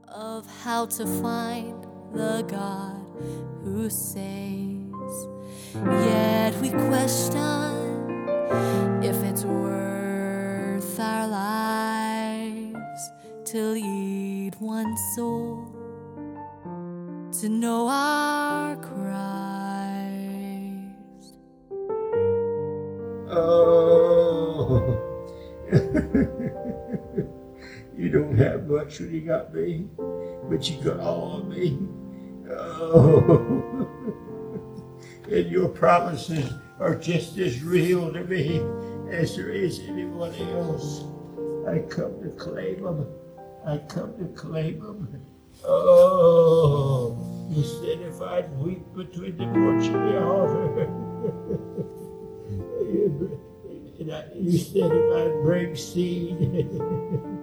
of how to find the God who saves. Yet we question if it's worth our lives to lead one soul to know our Christ. Oh, you don't have much when you got me, but you got all of me. Oh, and your promises are just as real to me as there is anyone else. I come to claim them. I come to claim them. Oh, you said if I'd weep between the porch and the altar, you said if I'd bring seed